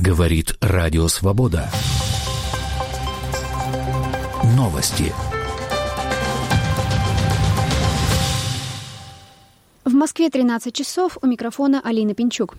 Говорит Радио Свобода. Новости. В Москве 13 часов. У микрофона Алина Пинчук.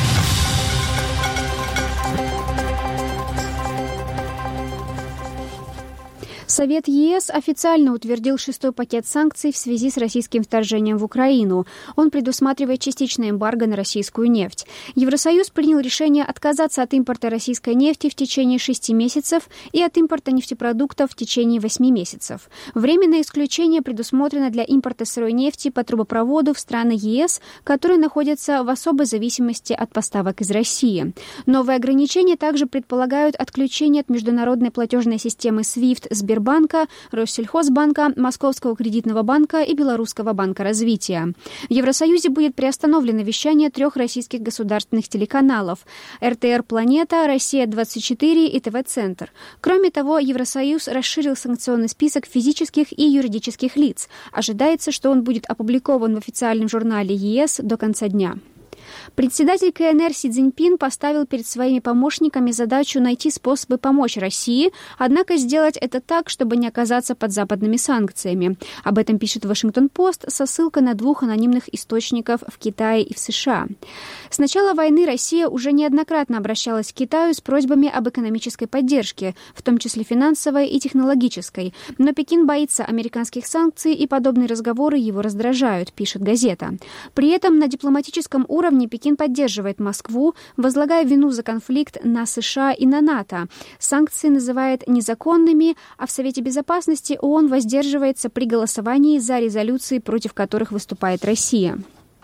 Совет ЕС официально утвердил 6-й пакет санкций в связи с российским вторжением в Украину. Он предусматривает частичное эмбарго на российскую нефть. Евросоюз принял решение отказаться от импорта российской нефти в течение 6 месяцев и от импорта нефтепродуктов в течение 8 месяцев. Временное исключение предусмотрено для импорта сырой нефти по трубопроводу в страны ЕС, которые находятся в особой зависимости от поставок из России. Новые ограничения также предполагают отключение от международной платежной системы SWIFT Сбербанка, Россельхозбанка, Московского кредитного банка и Белорусского банка развития. В Евросоюзе будет приостановлено вещание 3 российских государственных телеканалов – РТР «Планета», «Россия-24» и ТВ-Центр. Кроме того, Евросоюз расширил санкционный список физических и юридических лиц. Ожидается, что он будет опубликован в официальном журнале ЕС до конца дня. Председатель КНР Си Цзиньпин поставил перед своими помощниками задачу найти способы помочь России, однако сделать это так, чтобы не оказаться под западными санкциями. Об этом пишет Вашингтон-Пост со ссылкой на 2 анонимных источников в Китае и в США. С начала войны Россия уже неоднократно обращалась к Китаю с просьбами об экономической поддержке, в том числе финансовой и технологической. Но Пекин боится американских санкций, и подобные разговоры его раздражают, пишет газета. При этом на дипломатическом уровне Пекин поддерживает Москву, возлагая вину за конфликт на США и на НАТО. Санкции называет незаконными, а в Совете Безопасности ООН воздерживается при голосовании за резолюции, против которых выступает Россия.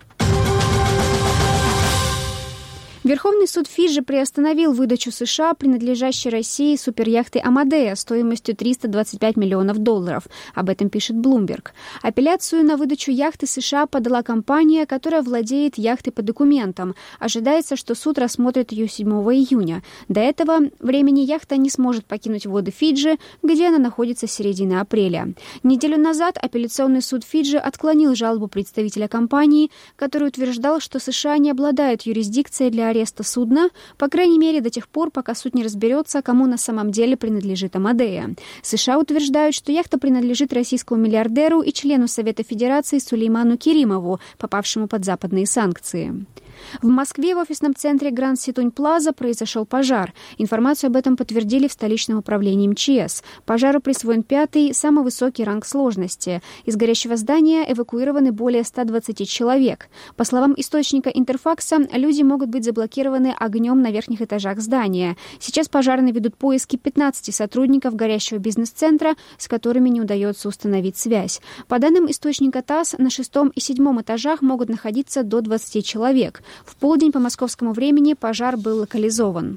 Верховный суд Фиджи приостановил выдачу США принадлежащей России суперяхты «Амадея» стоимостью $325 миллионов. Об этом пишет Bloomberg. Апелляцию на выдачу яхты США подала компания, которая владеет яхтой по документам. Ожидается, что суд рассмотрит ее 7 июня. До этого времени яхта не сможет покинуть воды Фиджи, где она находится с середины апреля. Неделю назад апелляционный суд Фиджи отклонил жалобу представителя компании, который утверждал, что США не обладают юрисдикцией для ареста судна, по крайней мере, до тех пор, пока суд не разберется, кому на самом деле принадлежит «Амадея». США утверждают, что яхта принадлежит российскому миллиардеру и члену Совета Федерации Сулейману Керимову, попавшему под западные санкции. В Москве в офисном центре Гранд Ситунь Плаза произошел пожар. Информацию об этом подтвердили в столичном управлении МЧС. Пожару присвоен 5-й, самый высокий ранг сложности. Из горящего здания эвакуированы более 120 человек. По словам источника Интерфакса, люди могут быть заблокированы огнем на верхних этажах здания. Сейчас пожарные ведут поиски 15 сотрудников горящего бизнес-центра, с которыми не удается установить связь. По данным источника ТАСС, на 6 и 7 этажах могут находиться до 20 человек. В полдень по московскому времени пожар был локализован.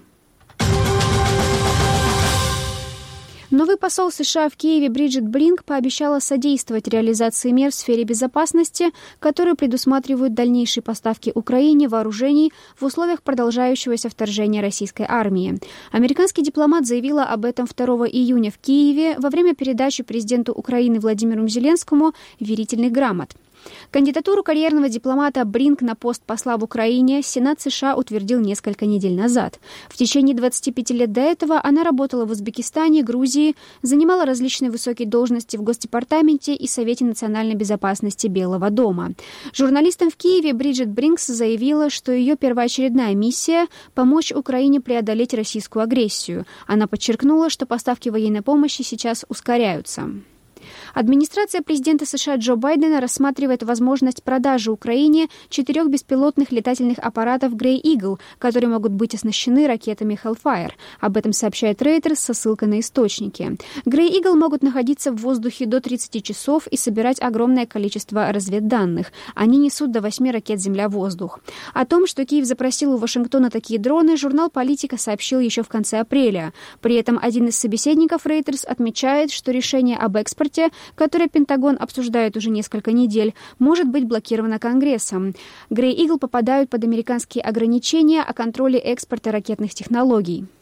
Новый посол США в Киеве Бриджит Бринк пообещала содействовать реализации мер в сфере безопасности, которые предусматривают дальнейшие поставки Украине вооружений в условиях продолжающегося вторжения российской армии. Американский дипломат заявила об этом 2 июня в Киеве во время передачи президенту Украины Владимиру Зеленскому верительных грамот. Кандидатуру карьерного дипломата Бринк на пост посла в Украине Сенат США утвердил несколько недель назад. В течение 25 лет до этого она работала в Узбекистане, Грузии, занимала различные высокие должности в Госдепартаменте и Совете национальной безопасности Белого дома. Журналистам в Киеве Бриджит Бринкс заявила, что ее первоочередная миссия – помочь Украине преодолеть российскую агрессию. Она подчеркнула, что поставки военной помощи сейчас ускоряются. Администрация президента США Джо Байдена рассматривает возможность продажи Украине 4 беспилотных летательных аппаратов Grey Eagle, которые могут быть оснащены ракетами Hellfire. Об этом сообщает Reuters со ссылкой на источники. Grey Eagle могут находиться в воздухе до 30 часов и собирать огромное количество разведданных. Они несут до 8 ракет «Земля-воздух». О том, что Киев запросил у Вашингтона такие дроны, журнал «Политика» сообщил еще в конце апреля. При этом один из собеседников Reuters отмечает, что решение об экспорте, которое Пентагон обсуждает уже несколько недель, может быть блокировано Конгрессом. Grey Eagle попадают под американские ограничения о контроле экспорта ракетных технологий.